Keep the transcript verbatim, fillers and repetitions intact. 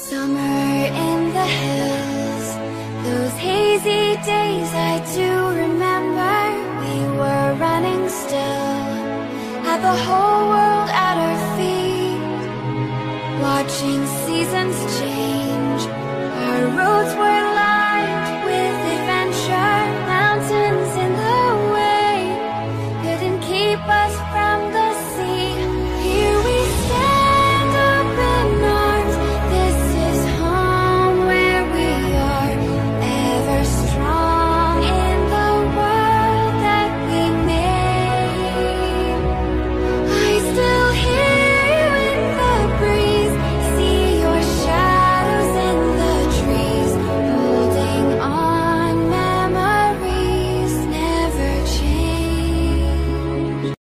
Summer in the hills, those hazy days I do remember. We were running still, had the whole world at our feet, watching seasons change. Our roads were